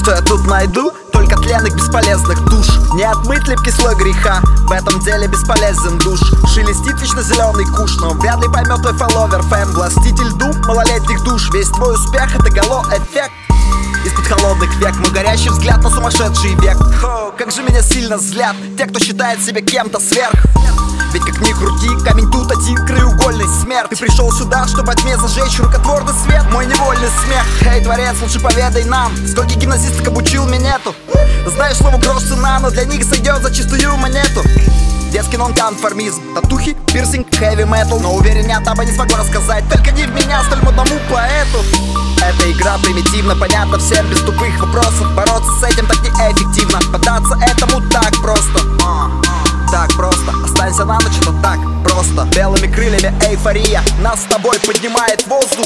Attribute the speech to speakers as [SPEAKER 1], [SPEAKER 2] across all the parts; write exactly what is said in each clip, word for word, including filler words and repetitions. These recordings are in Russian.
[SPEAKER 1] что я тут найду? Только тленных бесполезных душ. Не отмыть липкий слой греха, в этом деле бесполезен душ. Шелестит вечно зеленый куш, но вряд ли поймет твой фолловер, фэм. Властитель дум малолетних душ. Весь твой успех — это гало-эффект. Из-под холодных век мой горящий взгляд на сумасшедший век. О, как же меня сильно злят те, кто считает себя кем-то сверх. Ведь как ни крути, камень тут один, краеугольный смерть. Ты пришел сюда, чтобы во тьме зажечь рукотворный свет, мой невольный смех. Эй, творец, лучше поведай нам, сколько гимназисток обучил минету. Знаешь, слово грош цена, но для них сойдет за чистую монету. Детский нонконформизм, татухи, пирсинг, хэви метал. Но уверен, я таба не смогу рассказать, только не в меня, столь модному поэту. Эта игра примитивно, понятно всем без тупых вопросов. Бороться с этим так неэффективно, поддаться этому так просто. Так просто, останься на ночь, это так просто. Белыми крыльями эйфория нас с тобой поднимает в воздух.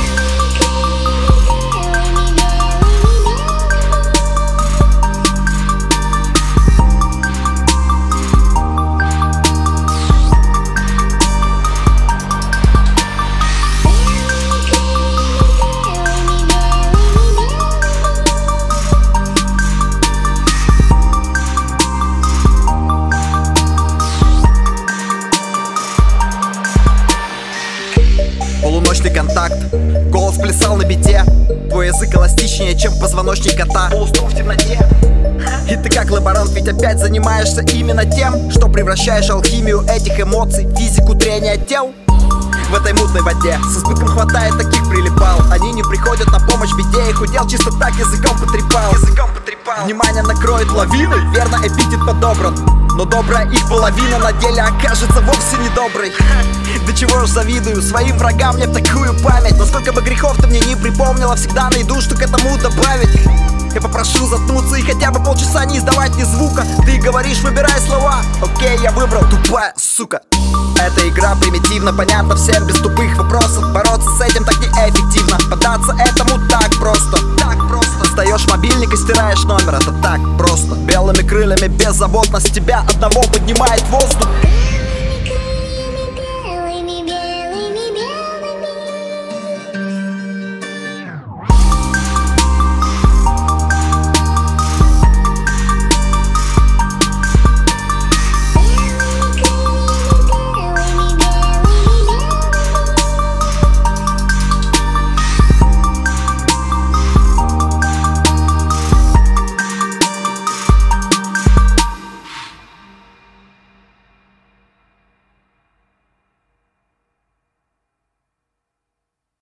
[SPEAKER 1] Полуночный контакт, голос плясал на бите. Твой язык эластичнее, чем позвоночник кота. Полустров в темноте. И ты как лаборант ведь опять занимаешься именно тем, что превращаешь алхимию этих эмоций в физику трения тел. В этой мутной воде с избытком хватает таких прилипал. Они не приходят на помощь беде, их удел чисто так языком потрепал. Языком потрепал. Внимание накроет лавиной, верно, эпитет подобран. Но добрая их половина на деле окажется вовсе недоброй. До чего ж завидую своим врагам мне в такую память. Но сколько бы грехов ты мне не припомнила, всегда найду, что к этому добавить. Я попрошу заткнуться и хотя бы полчаса не издавать ни звука. Ты говоришь, выбирай слова. Окей, я выбрал, тупая сука. Эта игра примитивно, понятно всем без тупых вопросов. Бороться с этим так неэффективно, поддаться этому так просто. Так просто. Достаешь мобильник и стираешь номер, это так просто. Белыми крыльями беззаботность тебя одного поднимает в воздух.